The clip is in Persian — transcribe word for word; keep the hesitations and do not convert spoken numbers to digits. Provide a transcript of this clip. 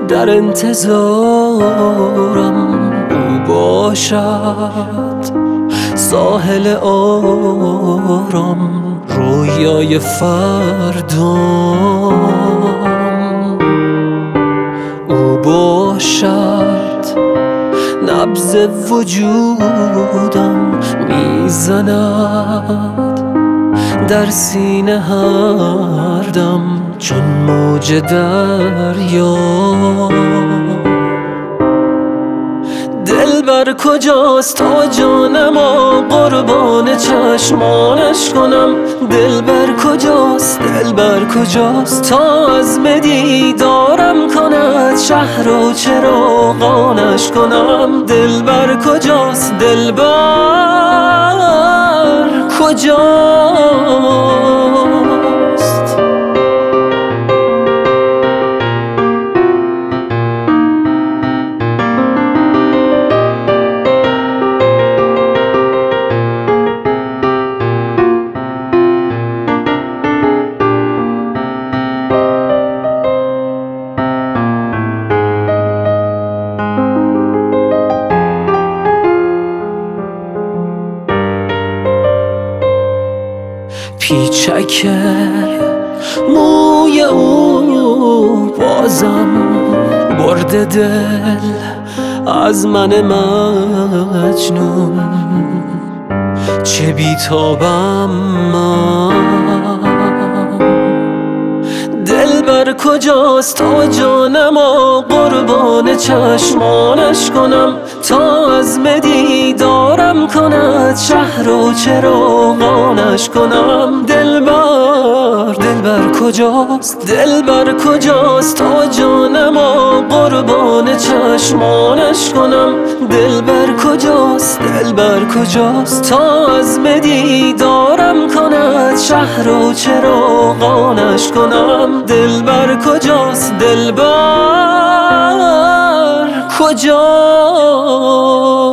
در انتظارم او باشد، ساحل آرام رویای فردام. او باشد، نبض وجودم میزند در سینه هر دم چون موج دریا. دلبر کجاست تا جانما قربان چشمانش کنم؟ دلبر کجاست، دلبر کجاست تا عزم دیدارم کند شهر و چراغانش کنم؟ دلبر کجاست، دلبر کجاست؟ پیچک موی او بازم برده دل از من مجنون. چه بیتابم من، دلبر کجاست تا جانما قربان چشمانش کنم؟ تا عزم دیدارم کند شهر و چراغانش کنم؟ دلبر دلبر کجاست، دلبر کجاست تا جانما قربان چشمانش کنم؟ دلبر کجاست، دلبر کجاست تا عزم دیدارم کند شهر و چراغانش کنم؟ دلبر کجاست، دلبر کجاست؟